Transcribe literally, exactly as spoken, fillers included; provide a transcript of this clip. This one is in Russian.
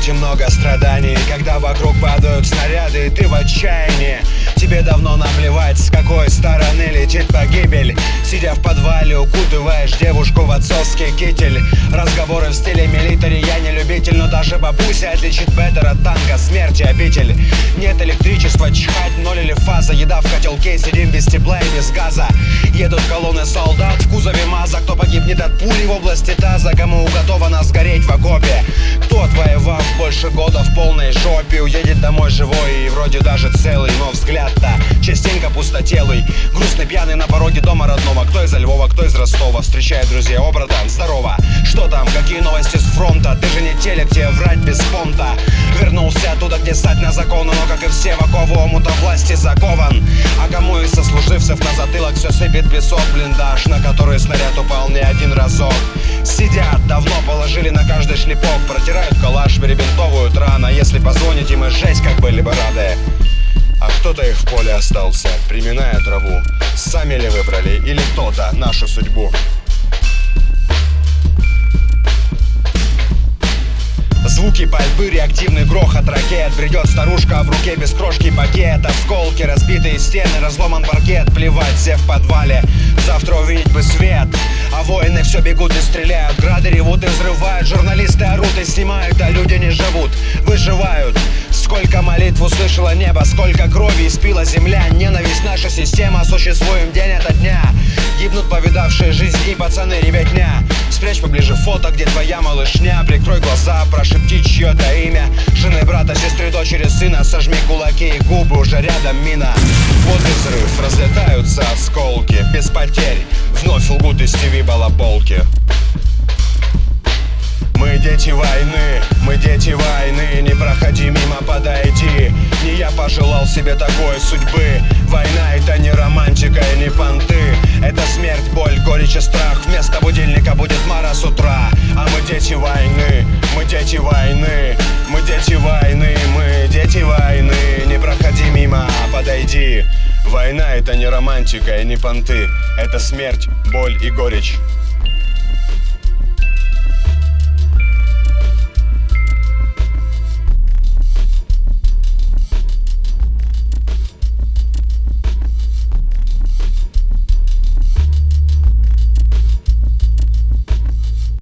очень много страданий, когда вокруг падают снаряды, и ты в отчаянии. Тебе давно наплевать, с какой стороны летит погибель. Сидя в подвале, укутываешь девушку в отцовский китель. Разговоры в стиле милитари, я не любитель, но даже бабуся отличит беттер от танка, смерти обитель. Нет электричества, чихать, ноль или фаза. Еда в котелке, сидим без тепла и без газа. Едут колонны солдат в кузове МАЗа. Кто погибнет от пули в области таза, кому уготовано сгореть в окопе. Кто, отвоевав больше года в полной жопе, уедет домой живой и вроде даже целый, но взгляд-то частенько пустотелый. Грустный, пьяный на пороге дома родного. Кто из Львова, кто из Ростова. Встречает друзья: о, братан, здорово. Что там, какие новости с фронта? Ты же не телек, тебе врать без понта. Вернулся оттуда, где стать на закону, но как и все в окову омута власти закован. А кому из сослуживцев на затылок все сыпет песок, блиндаж, на который снаряд упал не один разок. Сидят, давно положили на каждый шлепок, протирают калаш, перебинтовывают рано. Если позвонить им, и жесть, как были бы рады. А кто-то их в поле остался, приминая траву. Сами ли выбрали, или кто-то нашу судьбу? Звуки пальбы, реактивный грохот ракет. Придет старушка, а в руке без крошки пакет. Осколки, разбитые стены, разломан паркет. Плевать, все в подвале, завтра увидеть бы свет. А воины все бегут и стреляют. Грады ревут и взрывают. Журналисты орут и снимают, а люди не живут, выживают. Сколько молитв услышало небо, сколько крови испила земля. Ненависть, наша система, существуем день ото дня. Гибнут повидавшие жизни пацаны, ребятня. Спрячь поближе фото, где твоя малышня. Прикрой глаза, прошепти чье-то имя. Жены, брата, сестры, дочери, сына. Сожми кулаки и губы, уже рядом мина. Вот и взрыв, разлетаются осколки. Без потерь, вновь лгут из ТВ балаболки. Мы дети войны, мы дети войны. Не проходи мимо, подойди. Не я пожелал себе такой судьбы. Война — это не романтика и не понты. Это смерть, боль, горечь и страх. Вместо будильника будет Мара с утра. А мы дети войны, мы дети войны. Мы дети войны, мы дети войны. Не проходи мимо, подойди. Война — это не романтика и не понты. Это смерть, боль и горечь.